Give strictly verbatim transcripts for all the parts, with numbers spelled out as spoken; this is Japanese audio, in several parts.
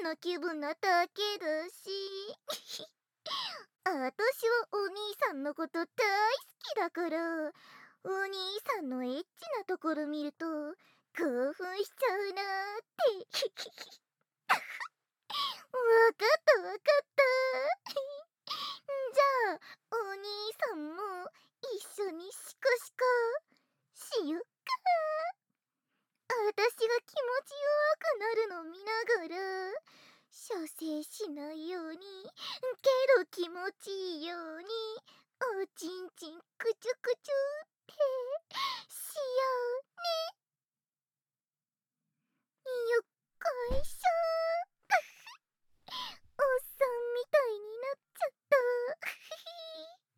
な気分なだけだし。あたしはお兄さんのこと大好きだから、お兄さんのエッチなところ見ると興奮しちゃうなーって。わかったわかった。じゃあ、お兄さんも一緒にシコシコしよっか。あたしが気持ちよくなるの見ながら、射精しないように、けど気持ちいいように、おちんちんくちゅくちゅってしようね。よっこいしょ。おっさんみたいになっちゃった。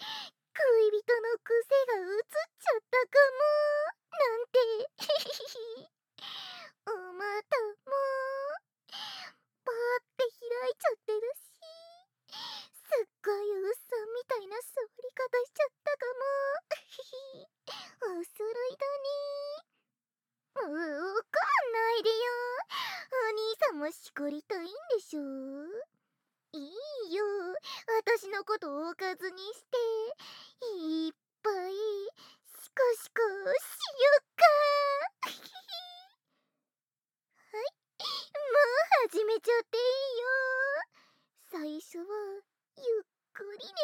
恋人の癖がうつっちゃったかもなんて。おまたもパーって開いちゃってるし、すっごいおっさんみたいな触り方しちゃったかも。おそろいだね。もう怒んないでよ。お兄さんもしこりたいんでしょ。いいよ、私のことをおかずにしていっぱいシコシコしよっか。はい、もう始めちゃっていいよ。最初はゆっくりね。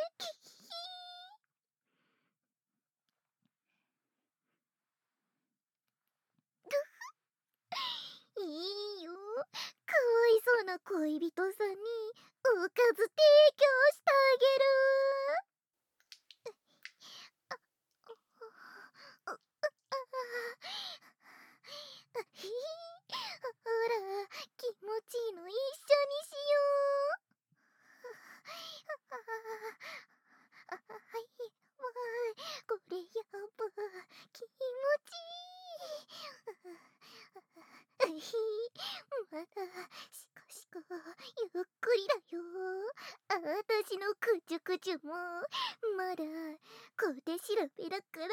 いいよ、かわいそうな恋人さんにおかず提供してあげる。ほら、気持ちいいの一緒にしよう。はい、わー、これやば、気持ちいい。まだシコシコゆっくりだよ。あたしのくちゅくちゅもまだ小手調べだから、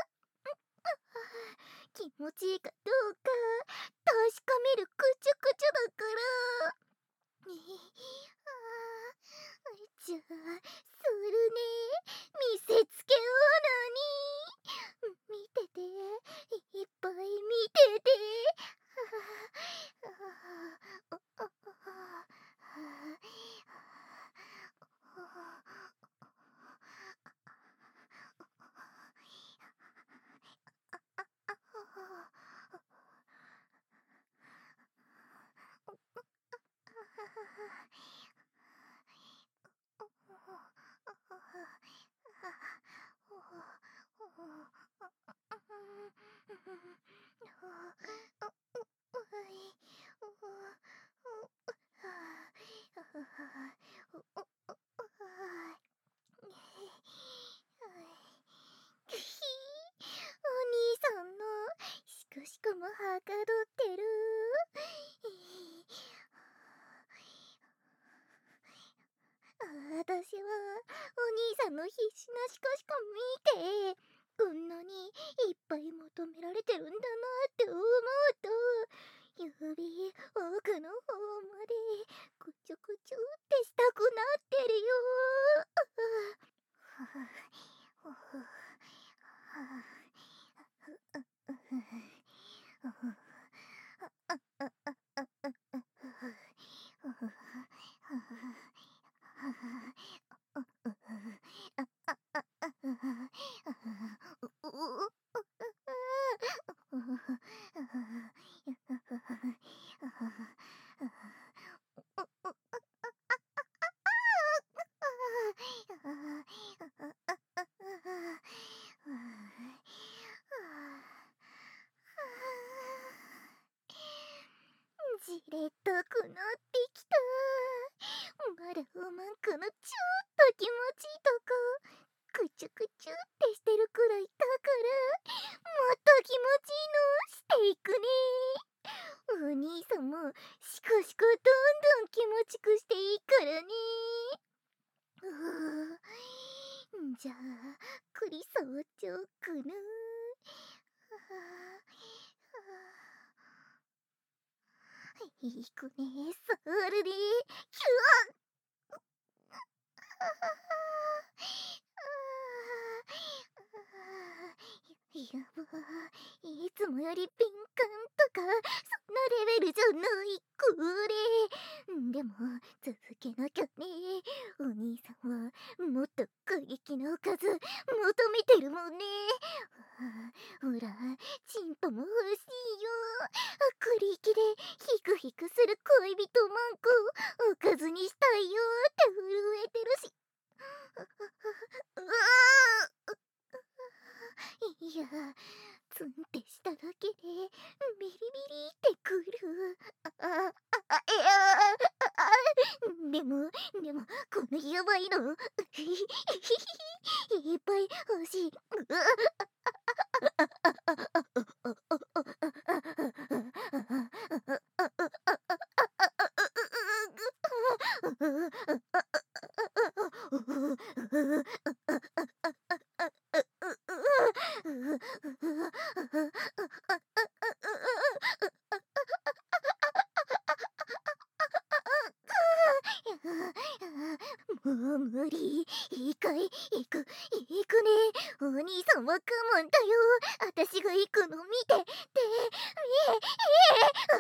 気持ちいいかどうか確かめるくちゅくちゅだから。あー、じゃあするね。見せつけようなに。見てて、いっぱい見てて。お兄さんのしこしこもはかどってる。あたしはお兄さんの必死なしこしこ見て、こんなにいっぱい求められてるんだなって思うと、指奥の方までくちゅくちゅってしたくなってるよ。じれったくなってきた。まだうまんくのちょっと気持ちいいとこくちゅくちゅってしてるくらいだから、もっと気持ちいいのしていくね。お兄さんもシコシコどんどん気持ちくしていいからね。うじゃあクリ触っちゃおうかな。いくね、それ。 い敏感とかそんなレベルじゃないこれ。でも続けなきゃね。お兄さんはもっと過激なおかず求めてるもんね。ほらチンポも欲しいよ。クリキでヒクヒクする恋人マンコおかずにしたいよって震えてるし。うわいやツンってしただけでビリビリってくる。あああいやあでもでもこのやばいのいっぱい欲しい。もう無理。いいかい行く行くね。お兄さんは我慢だよ。私が行くの見ててみええあ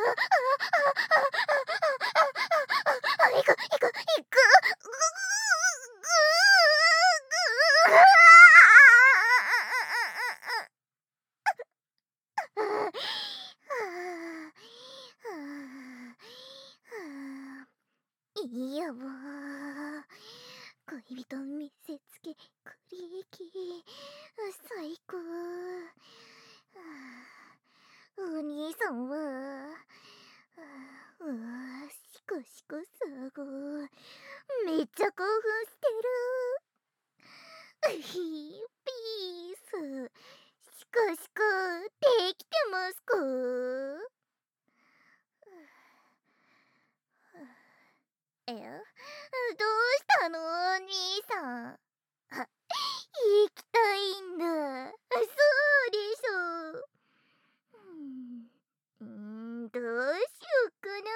ああああああ行く行く行くぐぐいやもう恋人見せつけクリーキー最高。お兄さんはうわシコシコさごめっちゃ興奮してる。ひーピースシコシコできてますか？えどうしたのお兄さん。あ、行きたいんだ。そうでしょう。うーん、どうしようかな。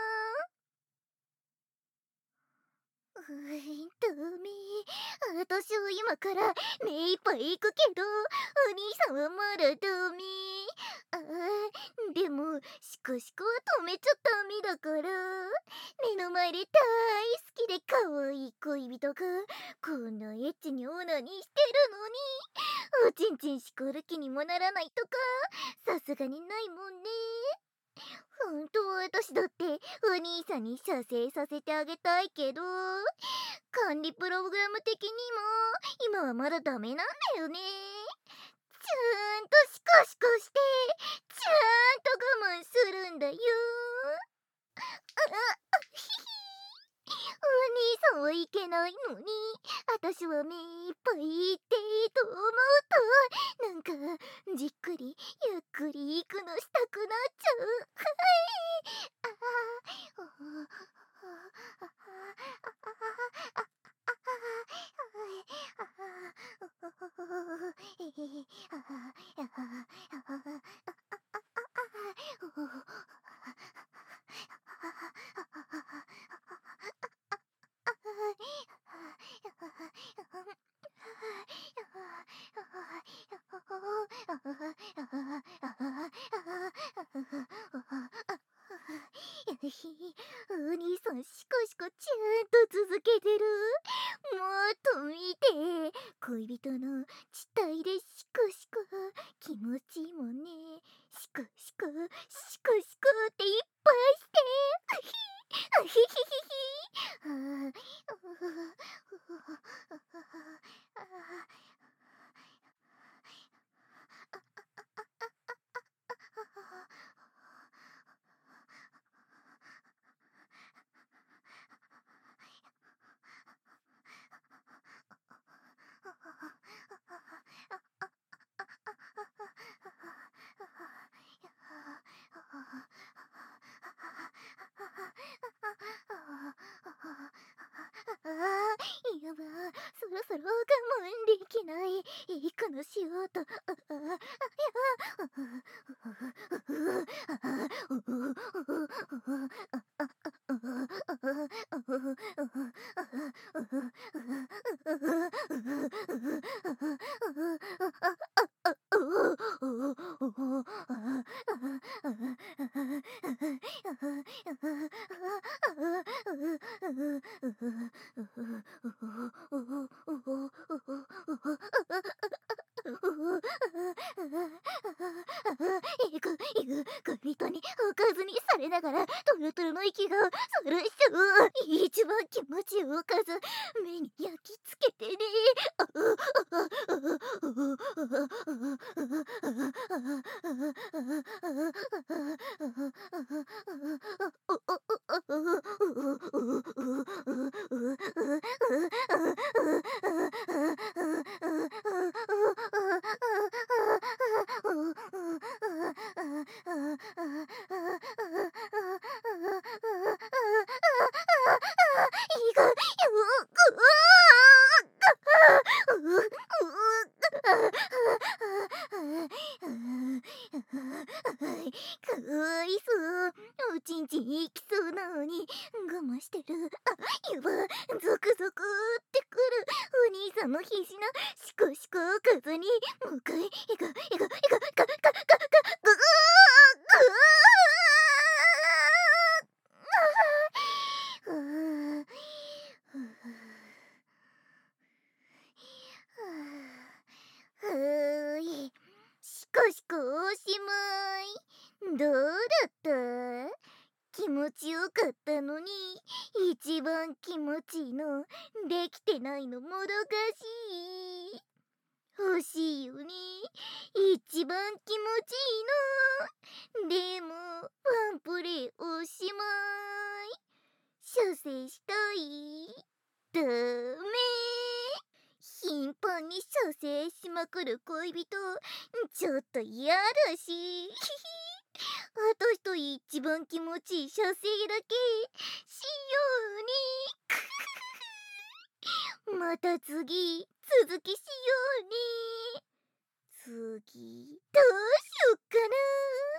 うーん、ダメ。私は今から目いっぱい行くけど、お兄さんはまだダメ。あーでもシコシコは止めちゃダメだから。目の前で大好きで可愛い恋人がこんなエッチにオナニーしてるのにおちんちんしこる気にもならないとかさすがにないもんね。ほんとは私だってお兄さんに射精させてあげたいけど管理プログラム的にも今はまだダメなんだよね。ちゃんとシコシコしてちゃんと我慢するんだよ。あひひお兄さんはいけないのに私は目いっぱいいっていいと思うとなんかじっくりゆっくり行くのしたくなっちゃう。はいあお兄さんシコシコちゃんと続けてる。もっと見て恋人の地体でシコシコ気持ちいいもんね。シコシコシコシコっていっぱいしてあひひひひあーあーやばそろそろ我慢できない。いいかのしようと。あああいやいくいくグリトにおかずにされながらトロトロの息がするっしょ。一番気持ちいいおかず目に焼き付けてね。いくよかわいそう。おちんちんいきそうなのに我慢してる。あ、やば、ゾクゾクってくる。お兄さんの必死なシコシコおかずにもう一回いくいくいくいくかかかかかぐぐーぐーふい、しこしこおしまい。どうだった？気持ちよかったのに、一番気持ちいいのできてないのもどかしい。欲しいよね、一番気持ちいいの。でもワンプレイおしまい。射精したい？ダメ。頻繁に射精しまくる恋人ちょっと嫌だし私と一番気持ちいい射精だけしようにまた次続きしようね。次どうしよっかな。